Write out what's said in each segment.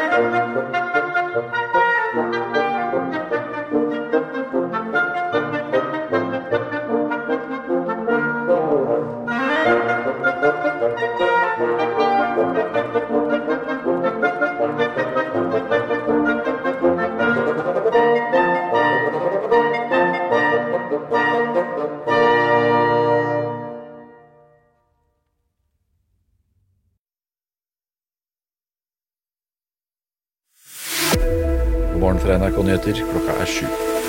Morgen fra NRK Nyheter, klokka 7.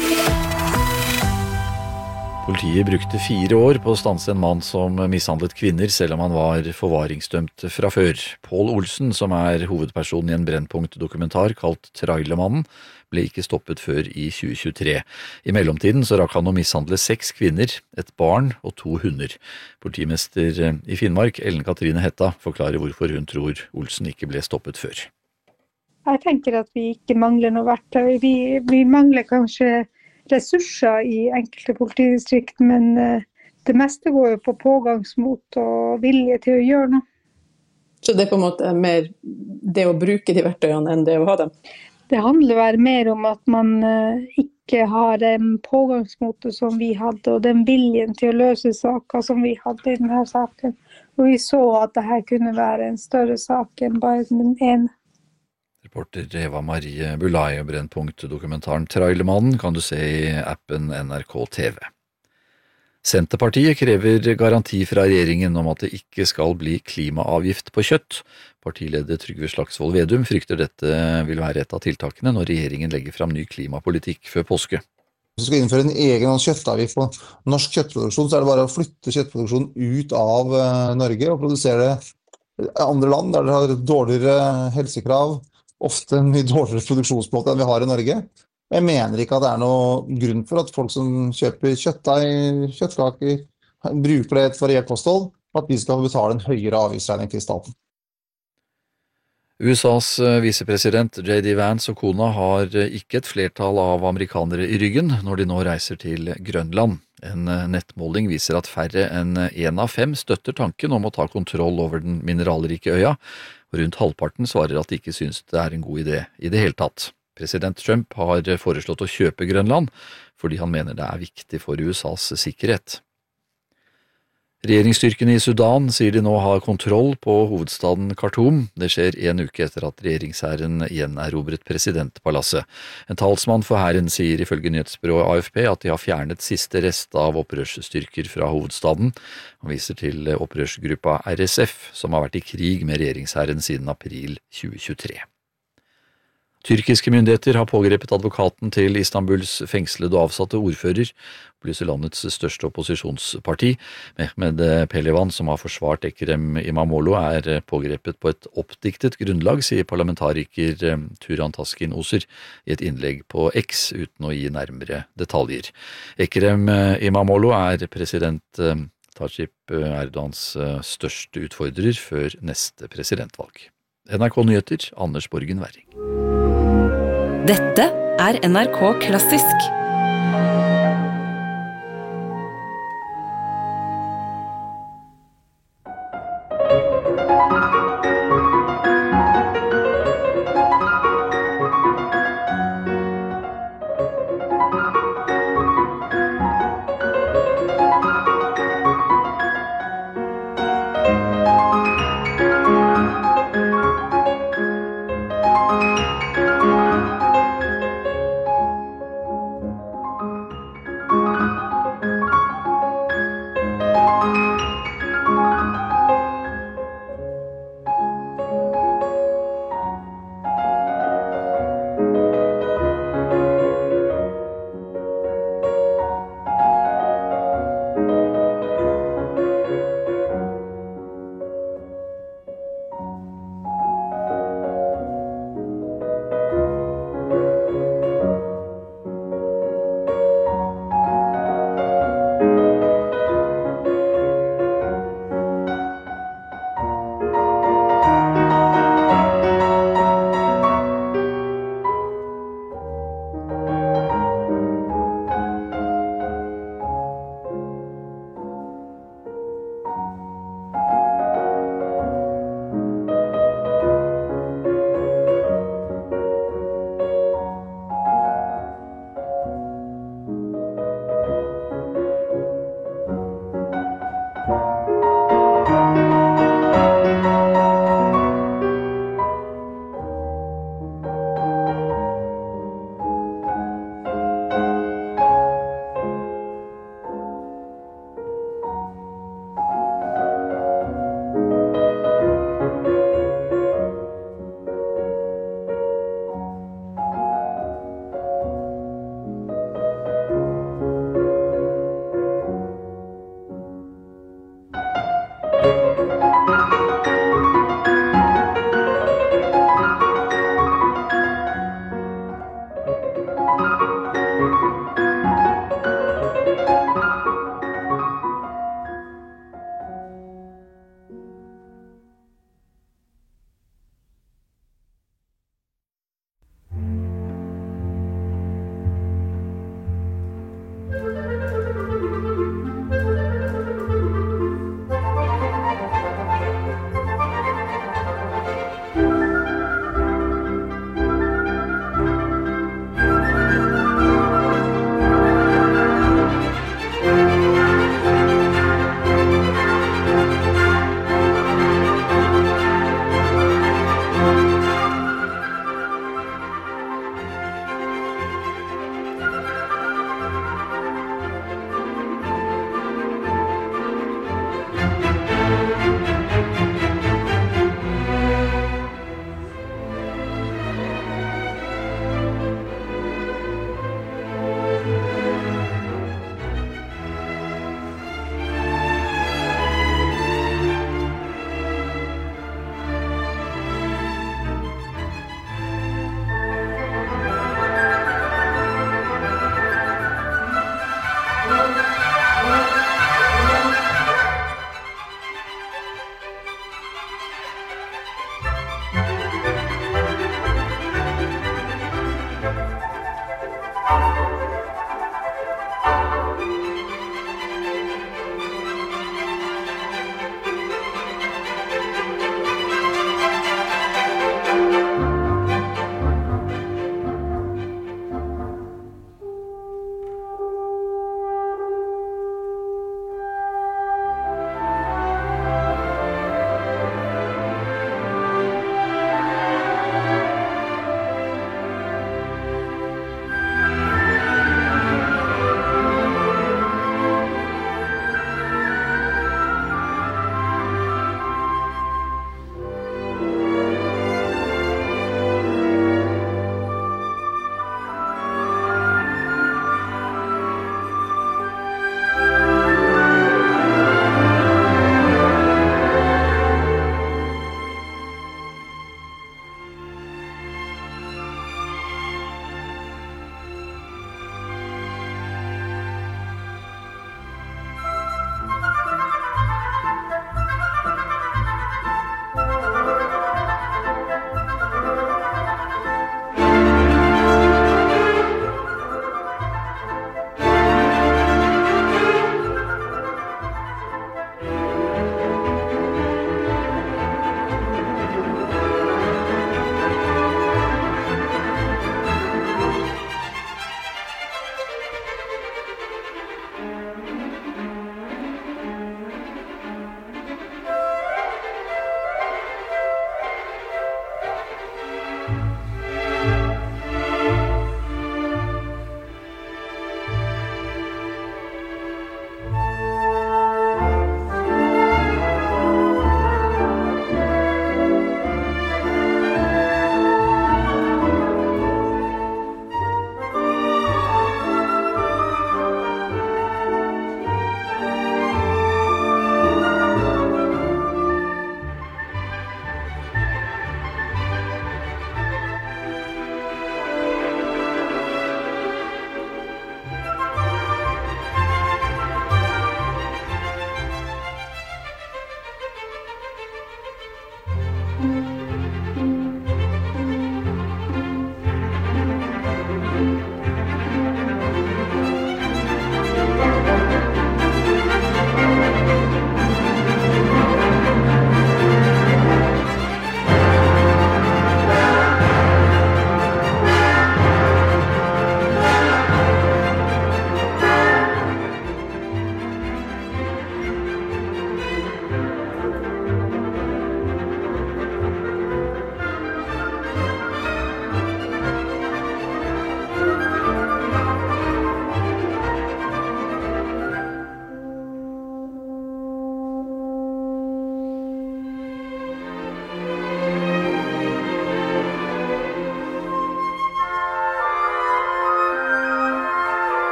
Politiet brukte 4 år på å stanse en mann som mishandlet kvinner, selv om han var forvaringsdømt fra før. Pål Olsen, som er hovedpersonen i en Brennpunkt-dokumentar kalt Trailermannen, ble ikke stoppet før i 2023. I mellomtiden så rakk han å mishandle 6 kvinner, et barn og 2 hunder. Politimester i Finnmark, Ellen Katrine Hetta, forklarer hvorfor hun tror Olsen ikke ble stoppet før. Jeg tenker at vi ikke mangler noe verktøy. Vi mangler kanskje ressurser i enkelte politidistrikt, men det meste går jo på pågangsmot og vilje til å gjøre noe. Så det er på en måte mer det å bruke de verktøyene enn det å ha dem? Det handler mer om at man ikke har den pågangsmotet som vi hadde, og den viljen til å løse saker som vi hadde i denne saken. Og vi så at dette kunne være en større sak enn bare den ene. Reporter Eva Marie Bulai og Brennpunkt-dokumentaren Trailermannen kan du se i appen NRK TV. Senterpartiet krever garanti fra regjeringen om at det ikke skal bli klimaavgift på kjøtt. Partileder Trygve Slagsvold Vedum frykter dette vil være et av tiltakene når regjeringen legger fram ny klimapolitikk før påske. Hvis du skal innføre en egen kjøttavgift på norsk kjøttproduksjon, så er det bare å flytte kjøttproduksjonen ut av Norge og produsere det i andre land der det har dårligere helsekrav, ofte en mye dårligere produksjonsmåte enn vi har i Norge. Jeg mener ikke at det er noe grunn for at folk som kjøper kjøttdeig, kjøttkaker, bruker det et variert kosthold, at de skal betale en høyere avgiftsregning til staten. USAs visepresident J.D. Vance og kona har ikke et flertall av amerikanere i ryggen når de nå reiser til Grønland. En nettmåling viser at færre enn 1 av 5 støtter tanken om å ta kontroll over den mineralrike øya, og rundt halvparten svarer at de ikke synes det er en god idé i det hele tatt. President Trump har foreslått å kjøpe Grønland, fordi han mener det er viktig for USAs sikkerhet. Regjeringsstyrkene i Sudan sier de nå har kontroll på hovedstaden Khartoum. Det skjer 1 uke etter at regjeringshæren gjenerobret presidentpalasset. En talsmann for hæren sier ifølge nyhetsbyrået AFP at de har fjernet siste rest av opprørsstyrker fra hovedstaden. Han viser til opprørsgruppa RSF, som har vært i krig med regjeringshæren siden april 2023. Tyrkiske myndigheter har pågrepet advokaten til Istanbuls fengslede og avsatte ordfører, opplyser landets største opposisjonsparti. Mehmed Pehlevan, som har forsvart Ekrem Imamoglu, er pågrepet på et oppdiktet grunnlag, sier parlamentariker Turan Taskin Oser i et innlegg på X, uten å gi nærmere detaljer. Ekrem Imamoglu er president Tayyip Erdogans største utfordrer før neste presidentvalg. NRK Nyheter, Anders Borgen Werring. Dette er NRK Klassisk.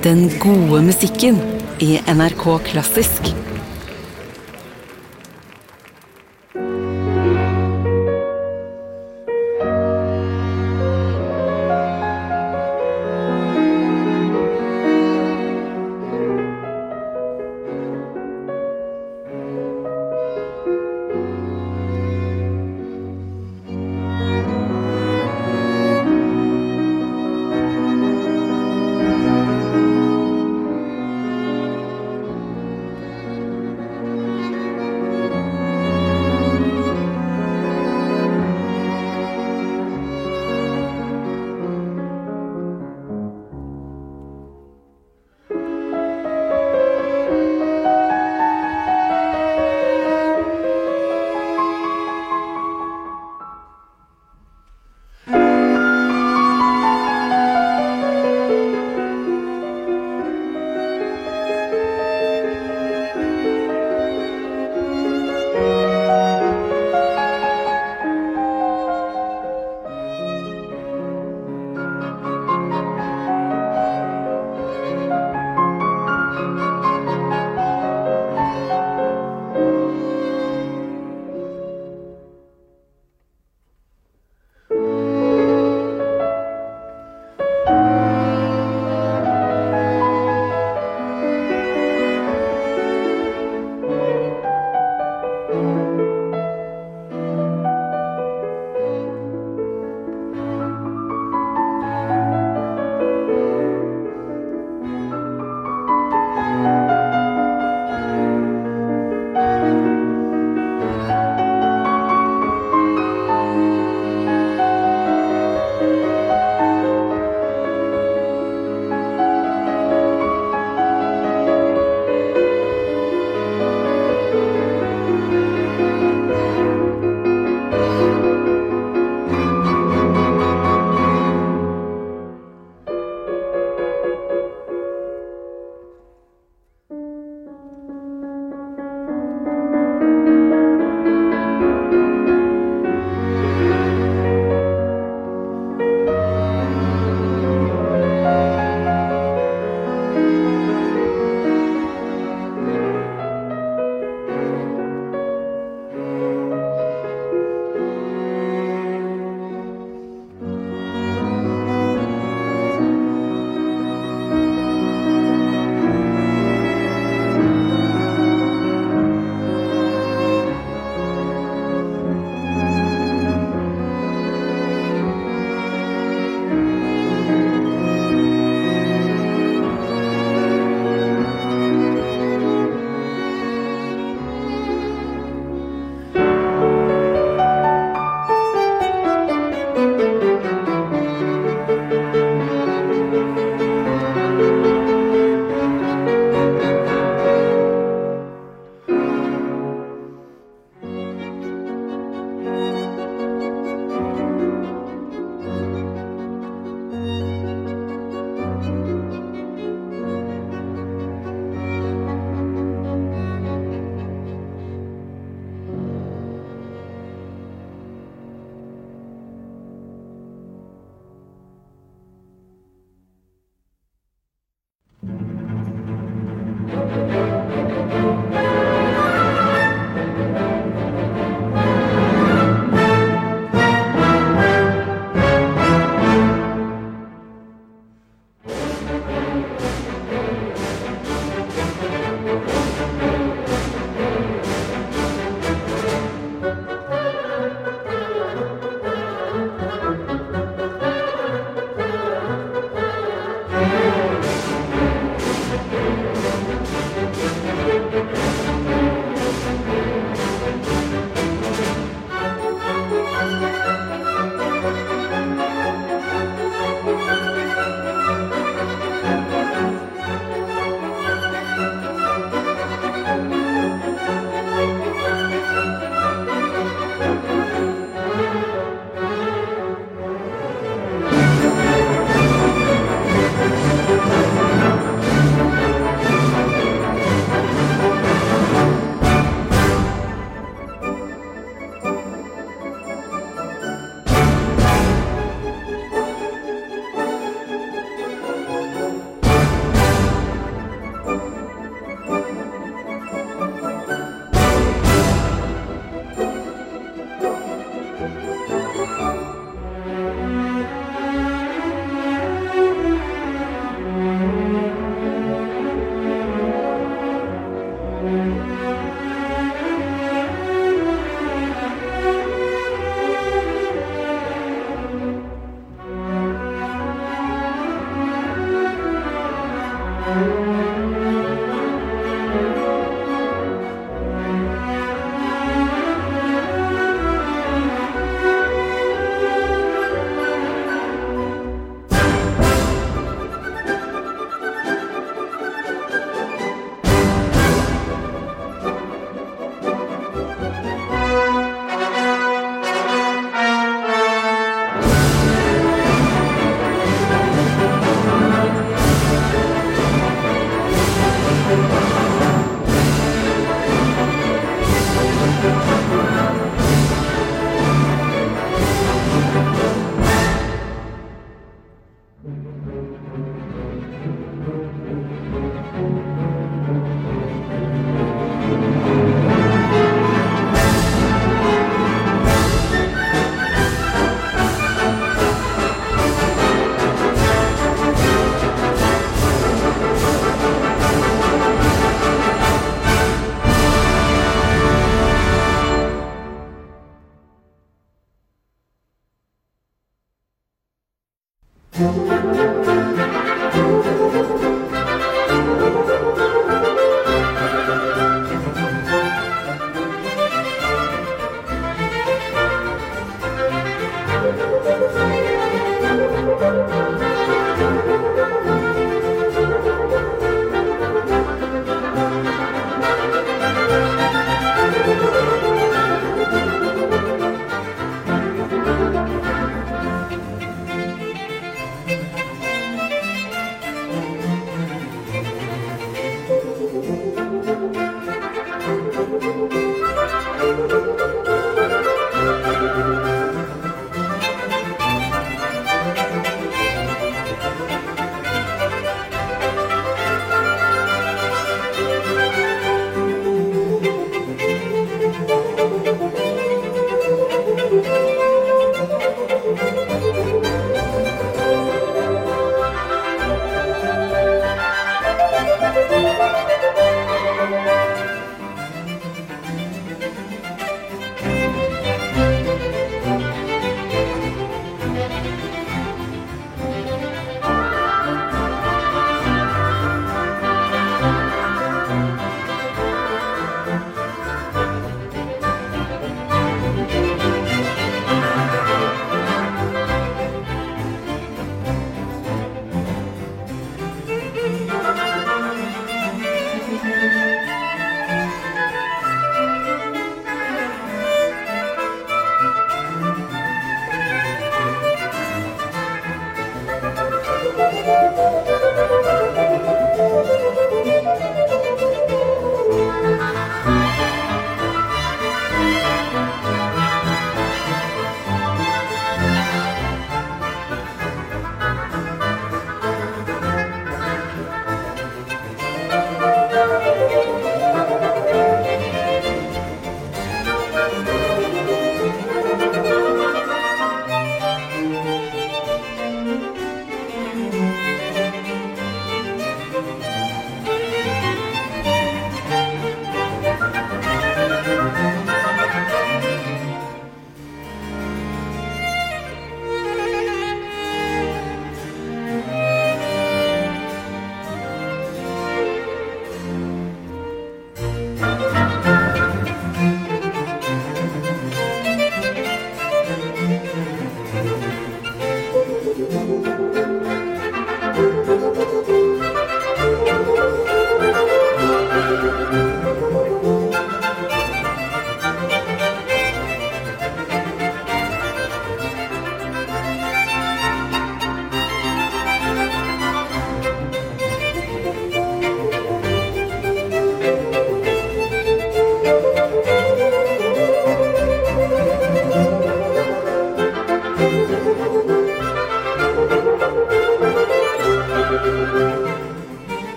Den gode musikken i NRK Klassisk.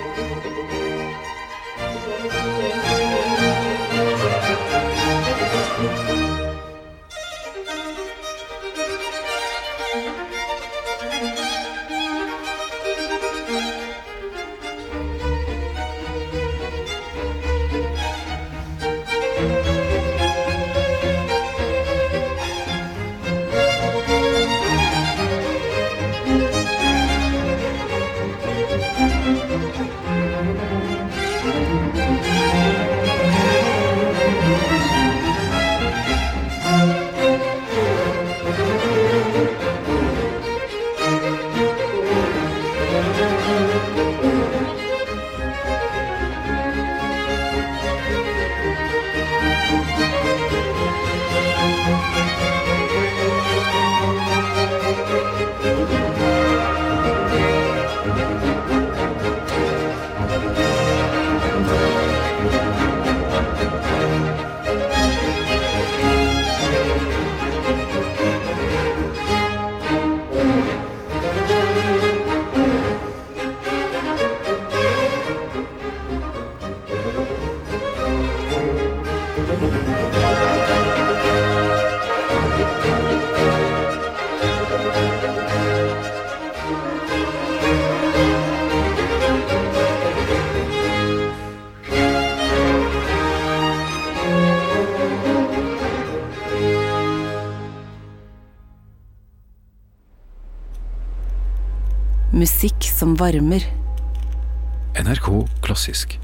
Musikk som varmer. NRK Klassisk.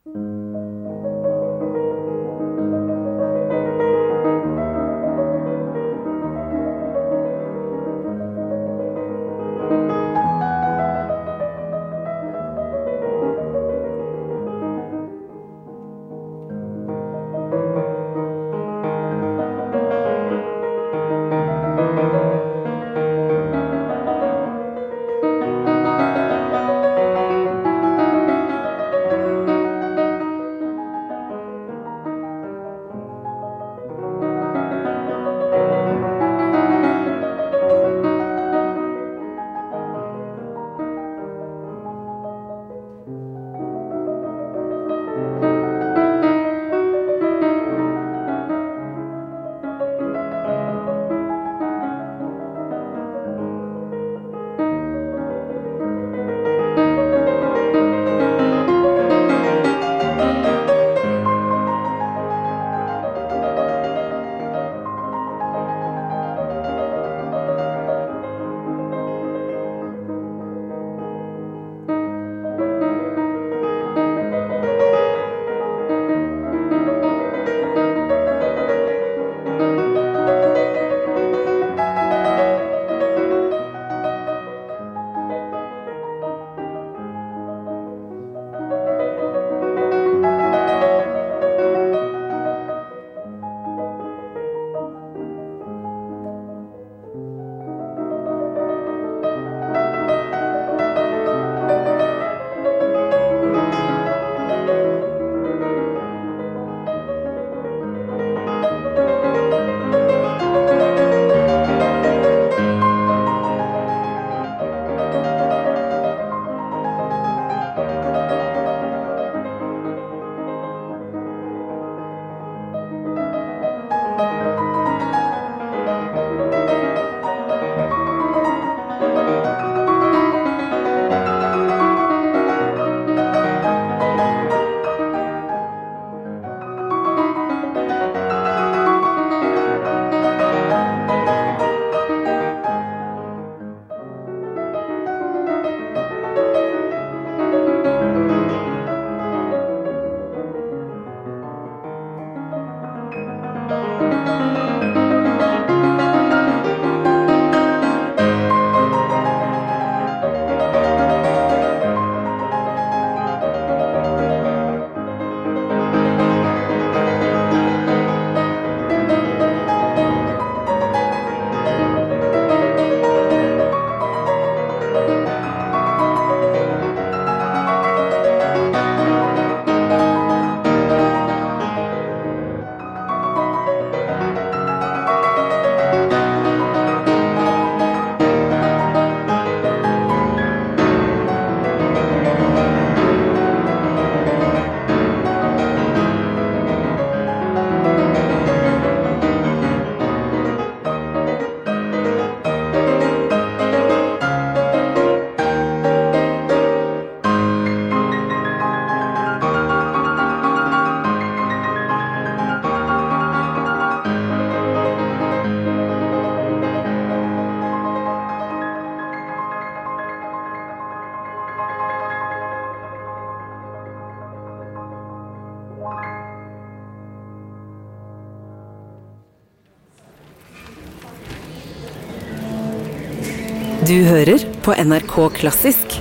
Du hører på NRK Klassisk.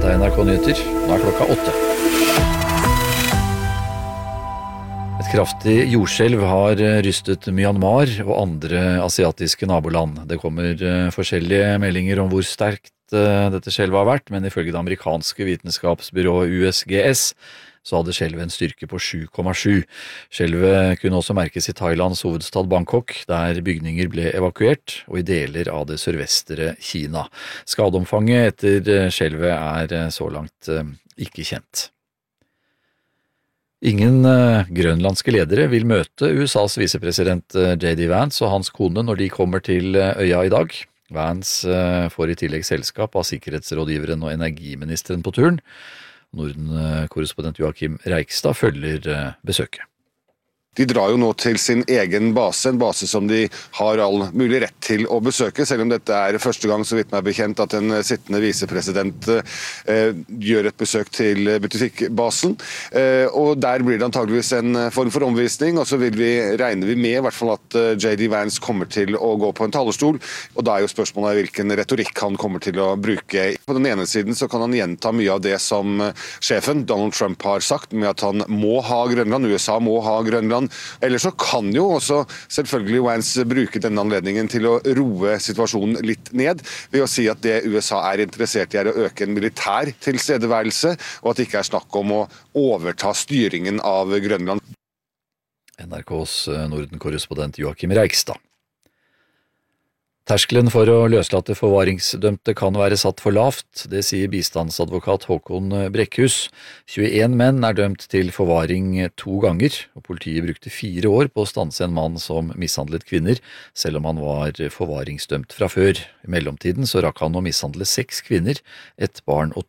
Dette NRK Nyheter. Nå klokka 8. Et kraftig jordskjelv har rystet Myanmar og andre asiatiske naboland. Det kommer forskjellige meldinger om hvor sterkt dette skjelvet har vært, men ifølge det amerikanske vitenskapsbyrået USGS så hadde skjelvet en styrke på 7,7. Skjelvet kunne også merkes i Thailands hovedstad Bangkok, der bygninger ble evakuert, og i deler av det sørvestre Kina. Skadeomfanget etter skjelvet er så langt ikke kjent. Ingen grønlandske ledere vil møte USAs visepresident J.D. Vance og hans kone når de kommer til øya i dag. Vance får i tillegg selskap av sikkerhetsrådgiveren og energiministeren på turen. Norden-korrespondent Joakim Reigstad følger besøket. De drar jo nå til sin egen base, en base som de har all mulig rett til å besøke, selv om dette er første gang, så vidt meg bekjent, at en sittende visepresident gjør et besøk til butikkbasen. Og der blir det antageligvis en form for omvisning, og så regner vi med i hvert fall at J.D. Vance kommer til å gå på en talerstol, og da er jo spørsmålet hvilken retorikk han kommer til å bruke. På den ene siden så kan han gjenta mye av det som sjefen Donald Trump har sagt, med at han må ha Grønland, USA må ha Grønland. Eller så kan jo også selvfølgelig Vance bruke denne anledningen til å roe situasjonen litt ned, ved å si at det USA er interessert i å øke en militær tilstedeværelse, og at det ikke er snakk om å overta styringen av Grønland. NRKs Norden-korrespondent Joakim Reigstad. Terskelen for å løslate forvaringsdømte kan være satt for lavt, det sier bistandsadvokat Håkon Brekkhus. 21 menn er dømt til forvaring 2 ganger, og politiet brukte 4 år på å stanse en mann som mishandlet kvinner, selv om han var forvaringsdømt fra før. I mellomtiden så rakk han å mishandle 6 kvinner, et barn og